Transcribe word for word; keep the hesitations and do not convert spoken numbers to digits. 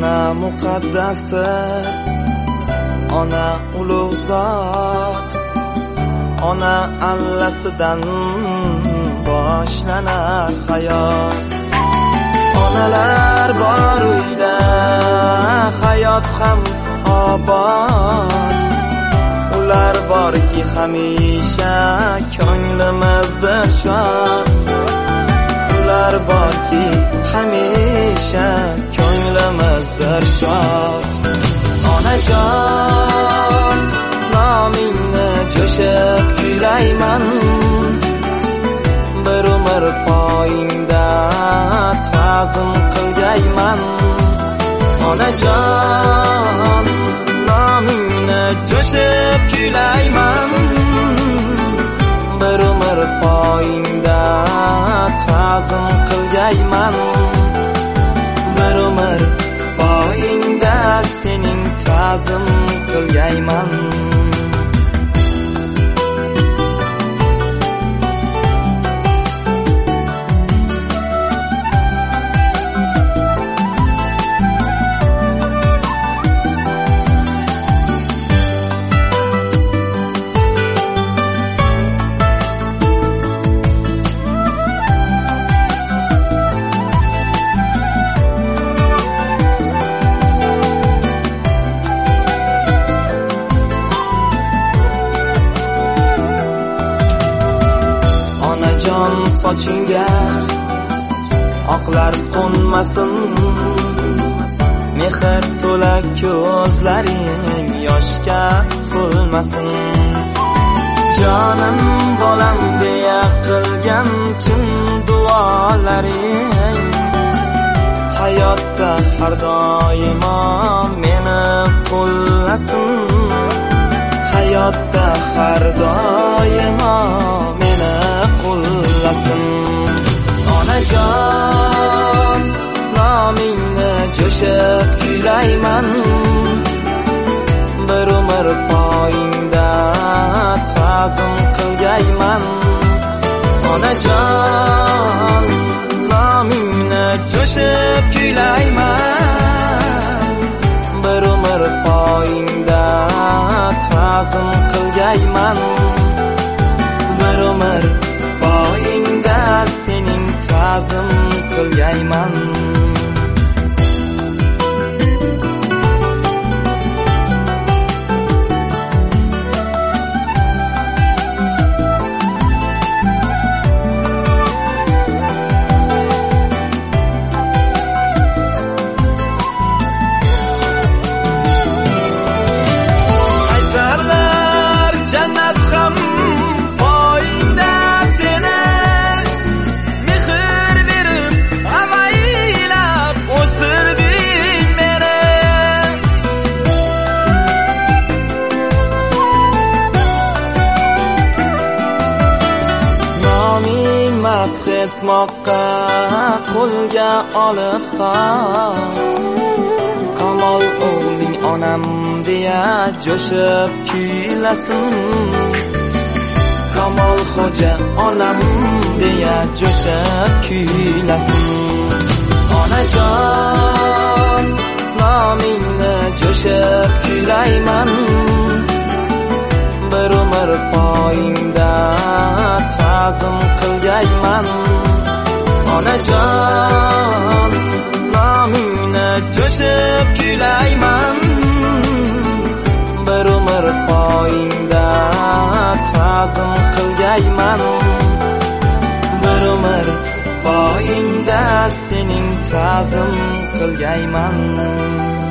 Ona muqaddasdir, ona ulug' zot, ona allasidan boshlanar hayot. Onalar bor uyda, hayot ham obod. Ular borki hamisha ko'nglimizda shod. Ular borki hamisha ko'nglimizda shod. Onajon, nomingni jo'shib kuylayman. Bir umr poyingda ta'zim qilgayman. Onajon, nomingni jo'shib kuylayman. Bir umr poyingda ta'zim qilgayman. Bir umr poyingda sening ta'zim qilgayman. Jon sochingga oqlar qo'nmasin, mehr to'la ko'zlaring yoshga to'lmasin. Jonim bolam deya qilgan chin duolaring hayotda har doimo meni qo'llasin. Hayotda har doimo meni qo'llasin. Onajon, nomingni jo'shib kuylayman. Bir umr poyingda ta'zim qilgayman. Onajon, nomingni jo'shib kuylayman. Bir umr poyingda ta'zim qilgayman. Bir umr poyingda sening ta'zim qilgayman. Aytarlar jannat ham poyingda seni, mehr berib avaylab o'stirding meni. Noming madh etmoqqa qo'lga olib soz, Kamol o'g'ling onam deya jo'shib kuylasin. Kamol xo'ja onam deya jo'shib kuylasin. Onajon, nomingni jo'shib kuylayman. Bir umr poyingda ta'zim qilgayman. Onajon, nomingni jo'shib kuylayman. Bir umr poyingda ta'zim qilgayman. Bir umr poyingda sening ta'zim qilgayman.